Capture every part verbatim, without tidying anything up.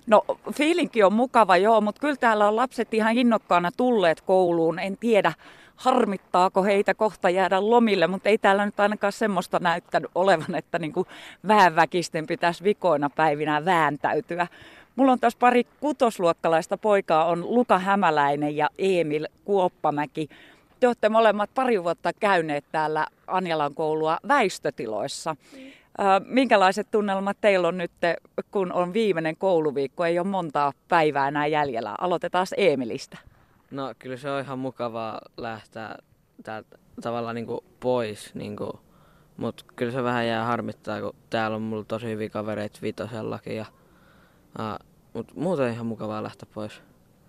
No fiilinki on mukava joo, mutta kyllä täällä on lapset ihan innokkaana tulleet kouluun. En tiedä, harmittaako heitä kohta jäädä lomille, mutta ei täällä nyt ainakaan semmoista näyttänyt olevan, että niin kuin väenväkisten pitäisi vikoina päivinä vääntäytyä. Mulla on taas pari kutosluokkalaista poikaa, on Luka Hämäläinen ja Emil Kuoppamäki. Te olette molemmat pari vuotta käyneet täällä Anjalan koulua väistötiloissa. Minkälaiset tunnelmat teillä on nyt, kun on viimeinen kouluviikko, ei ole montaa päivää enää jäljellä? Aloitetaan Emilistä. No kyllä se on ihan mukavaa lähteä täältä tavallaan niin kuin pois, niin kuin, mutta kyllä se vähän jää harmittaa, kun täällä on mulla tosi hyviä kavereita vitosellakin, ja, uh, mutta muuten ihan mukavaa lähteä pois.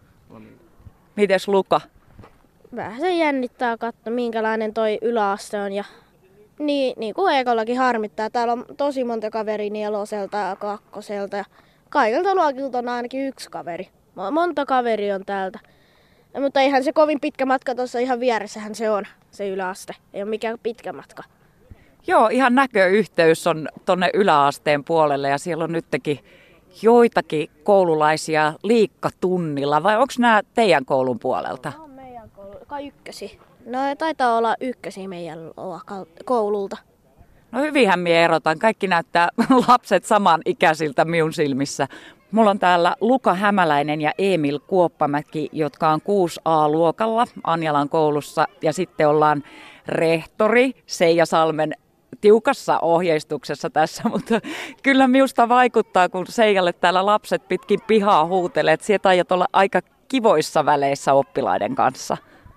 Mites Luka? Vähän se jännittää katsoa, minkälainen toi yläaste on, ja niin, niin kuin Eikollakin harmittaa. Täällä on tosi monta kaveria neloselta ja kakkoselta, ja kaikilta luokilta on ainakin yksi kaveri. Monta kaveria on täältä. Mutta eihän se kovin pitkä matka, tuossa ihan vieressähän se on, se yläaste. Ei ole mikään pitkä matka. Joo, ihan näköyhteys on tuonne yläasteen puolelle ja siellä on nytkin joitakin koululaisia liikkatunnilla. Vai onko nämä teidän koulun puolelta? No, on meidän koulu, kai ykkösi. No taitaa olla ykkösi meidän koululta. No hyvinhän minä erotan. Kaikki näyttää lapset samanikäisiltä minun silmissä. Mulla on täällä Luka Hämäläinen ja Emil Kuoppamäki, jotka on kuusi A-luokalla Anjalan koulussa. Ja sitten ollaan rehtori Seija Salmen tiukassa ohjeistuksessa tässä, mutta kyllä minusta vaikuttaa, kun Seijalle täällä lapset pitkin pihaa huutelee, että sieltä aiot olla aika kivoissa väleissä oppilaiden kanssa.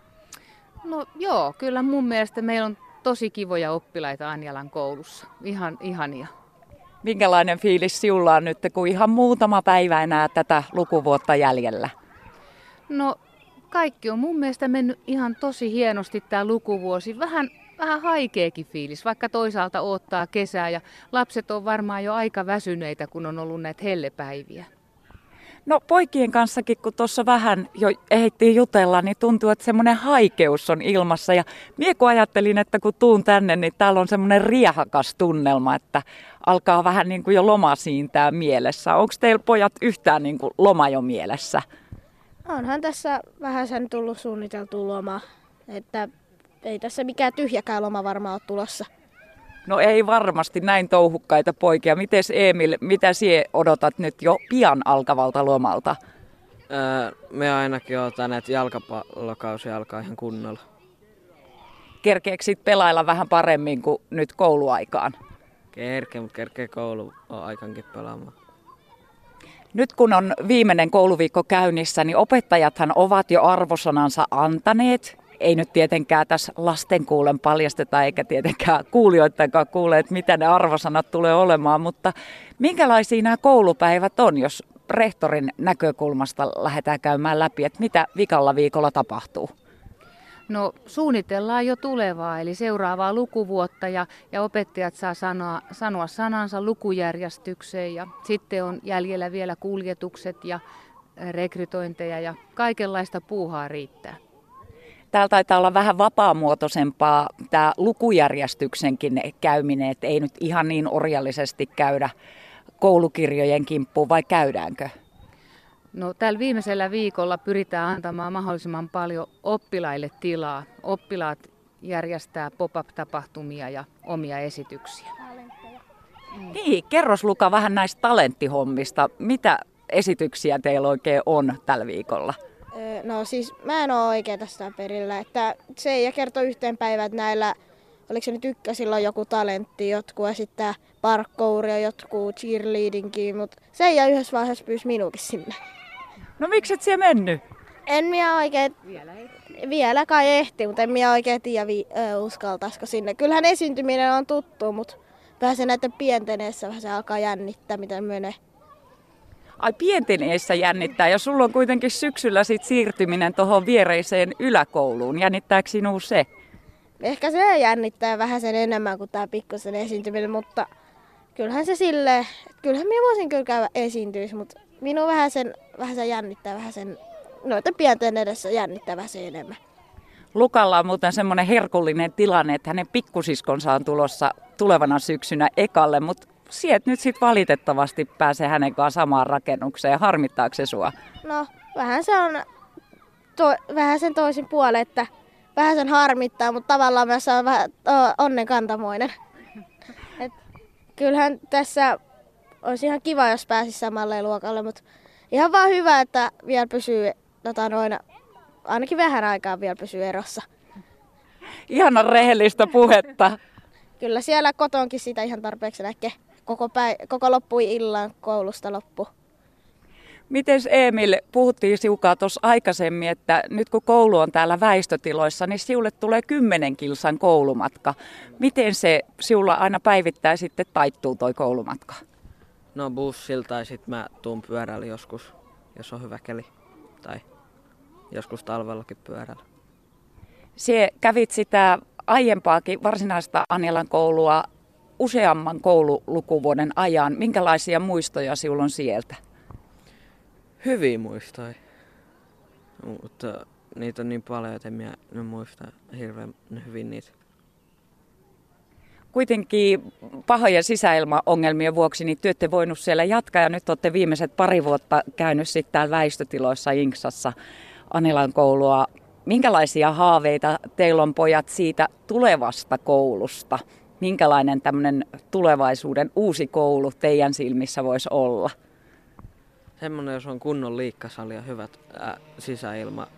No joo, kyllä mun mielestä meillä on tosi kivoja oppilaita Anjalan koulussa. Ihan ihania. Minkälainen fiilis sinulla on nyt, kun ihan muutama päivä enää tätä lukuvuotta jäljellä? No kaikki on mun mielestä mennyt ihan tosi hienosti tämä lukuvuosi. Vähän, vähän haikeakin fiilis, vaikka toisaalta odottaa kesää ja lapset on varmaan jo aika väsyneitä, kun on ollut näitä hellepäiviä. No poikien kanssakin, kun tuossa vähän jo ehdittiin jutella, niin tuntuu, että semmoinen haikeus on ilmassa. Ja mie kun ajattelin, että kun tuun tänne, niin täällä on semmoinen riehakas tunnelma, että alkaa vähän niin kuin jo loma siintää mielessä. Onko teillä pojat yhtään niin kuin loma jo mielessä? Onhan tässä vähän sen tullut suunniteltua lomaa, että ei tässä mikään tyhjäkään loma varmaan ole tulossa. No ei varmasti näin touhukkaita poikia. Mites Emil, mitä sie odotat nyt jo pian alkavalta lomalta? Öö, me ainakin odotan, että jalkapallokausi alkaa ihan kunnolla. Kerkeekö sit pelailla vähän paremmin kuin nyt kouluaikaan? Kerke, mutta kerkee koulu on aikankin pelaamaan. Nyt kun on viimeinen kouluviikko käynnissä, niin opettajathan ovat jo arvosanansa antaneet. Ei nyt tietenkään tässä lasten kuulen paljasteta, eikä tietenkään kuulijoidenkaan kuule, että mitä ne arvosanat tulee olemaan. Mutta minkälaisia nämä koulupäivät on, jos rehtorin näkökulmasta lähdetään käymään läpi, että mitä vikalla viikolla tapahtuu? No suunnitellaan jo tulevaa, eli seuraavaa lukuvuotta ja, ja opettajat saa sanoa, sanoa sanansa lukujärjestykseen ja sitten on jäljellä vielä kuljetukset ja rekrytointeja ja kaikenlaista puuhaa riittää. Täällä taitaa olla vähän vapaamuotoisempaa tämä lukujärjestyksenkin käyminen, että ei nyt ihan niin orjallisesti käydä koulukirjojen kimppuun, vai käydäänkö? No tällä viimeisellä viikolla pyritään antamaan mahdollisimman paljon oppilaille tilaa. Oppilaat järjestää pop-up-tapahtumia ja omia esityksiä. Mm. Niin, kerros Luka vähän näistä talenttihommista. Mitä esityksiä teillä oikein on tällä viikolla? No siis mä en ole oikein tästä perillä, että Seija kertoi yhteen päivään, että näillä, oliko se nyt ykkösillä on joku talentti, jotkut esittää parkouria, jotkut cheerleadingkin, mutta Seija yhdessä vaiheessa pyysi minuukin sinne. No miksi et siellä mennyt? En minä oikein, Vielä ei. vielä kai ehti, mutta en minä oikein tiedä vi- äh, uskaltaisiko sinne. Kyllähän esiintyminen on tuttu, mutta vähän se näiden pienten eessä vähän se alkaa jännittää, miten menee. Ai pienten eessä jännittää, ja sulla on kuitenkin syksyllä sit siirtyminen tuohon viereiseen yläkouluun. Jännittääkö sinua se? Ehkä se jännittää vähän sen enemmän kuin tämä pikkusen esiintyminen, mutta kyllähän se silleen, kyllähän minä voisin kyllä käydä esiintyisi, mutta minua vähän sen, vähän sen jännittää, vähän sen, noiden pienten edessä jännittää vähän sen enemmän. Lukalla on muuten semmoinen herkullinen tilanne, että hänen pikkusiskonsa on tulossa tulevana syksynä ekalle, mutta sieltä nyt sitten valitettavasti pääsee hänen kanssaan samaan rakennukseen. Harmittaako se sua? No, vähän se on to, vähän sen toisin puolen, että vähän sen harmittaa, mutta tavallaan myös on vähän onnenkantamoinen. Et kyllähän tässä olisi ihan kiva, jos pääsisi samalle luokalle, mutta ihan vaan hyvä, että vielä pysyy, tota noin, ainakin vähän aikaa vielä pysyy erossa. Ihana rehellistä puhetta. Kyllä siellä kotonkin sitä ihan tarpeeksi näkee. Koko, päi- koko loppui illan koulusta loppu. Mites Emil, puhuttiin siukaa tuossa aikaisemmin, että nyt kun koulu on täällä väistötiloissa, niin siulle tulee kymmenen kilsan koulumatka. Miten se siulla aina päivittäin sitten taittuu toi koulumatka? No bussilla tai sit mä tuun pyörällä joskus, jos on hyvä keli. Tai joskus talvellakin pyörällä. Sie kävit sitä aiempaakin varsinaista Anjalan koulua useamman koululukuvuoden ajan. Minkälaisia muistoja sinulla on sieltä? Hyviä muistoja, mutta niitä on niin paljon, että en minä en muista hirveän hyvin niitä. Kuitenkin pahojen sisäilmaongelmien vuoksi niin te ette voinut siellä jatkaa ja nyt olette viimeiset pari vuotta käynyt sitten täällä väistötiloissa Inksassa Anjalan koulua. Minkälaisia haaveita teillä on, pojat, siitä tulevasta koulusta? Minkälainen tämmöinen tulevaisuuden uusi koulu teidän silmissä voisi olla? Semmoinen, jos on kunnon liikkasali ja hyvät ää, sisäilma.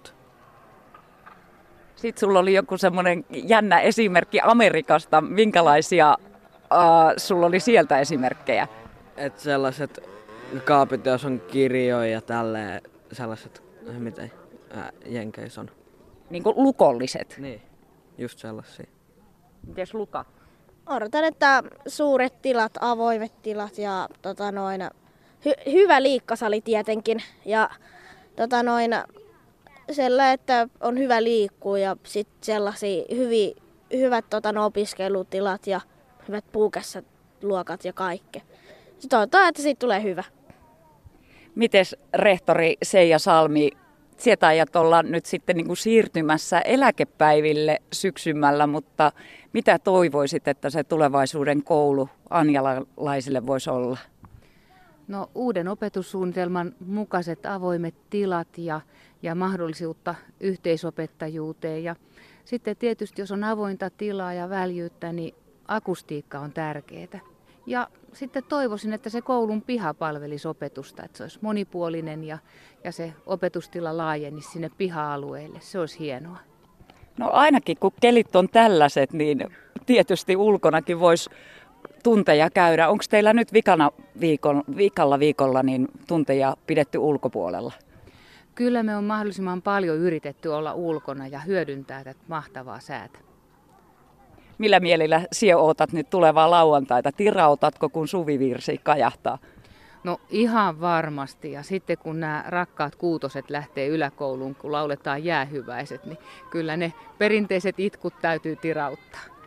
Sitten sulla oli joku semmoinen jännä esimerkki Amerikasta. Minkälaisia äh, sulla oli sieltä esimerkkejä? Et sellaiset kaapit, jos on kirjoja ja tälleen, sellaiset, miten ää, Jenkeissä on. Niin kuin lukolliset. Niin, just sellaisia. Mites Luka? Odotan, että suuret tilat, avoimet tilat ja tota noin, hy- hyvä liikkasali tietenkin. Ja tota noin, sellainen, että on hyvä liikkua ja sit sellaisia hyvi, hyvät tota, no, opiskelutilat ja hyvät puukässäluokat ja kaikki. Sitten toivotaan, että siitä tulee hyvä. Mites rehtori Seija Salmi, sieltä ajat olla nyt sitten niin kuin siirtymässä eläkepäiville syksymällä, mutta mitä toivoisit, että se tulevaisuuden koulu anjalalaisille voisi olla? No, uuden opetussuunnitelman mukaiset avoimet tilat ja, ja mahdollisuutta yhteisopettajuuteen. Ja sitten tietysti, jos on avointa tilaa ja väljyyttä, niin akustiikka on tärkeää. Ja sitten toivoisin, että se koulun piha palvelisi opetusta, että se olisi monipuolinen ja, ja se opetustila laajenisi sinne piha-alueelle. Se olisi hienoa. No ainakin kun kelit on tällaiset, niin tietysti ulkonakin voisi tunteja käydä. Onko teillä nyt vikana viikon, vikalla viikolla niin tunteja pidetty ulkopuolella? Kyllä me on mahdollisimman paljon yritetty olla ulkona ja hyödyntää tätä mahtavaa säätä. Millä mielellä sinä ootat nyt tulevaa lauantaita? Tirautatko, kun suvivirsi kajahtaa? No ihan varmasti. Ja sitten kun nämä rakkaat kuutoset lähtee yläkouluun, kun lauletaan jäähyväiset, niin kyllä ne perinteiset itkut täytyy tirauttaa.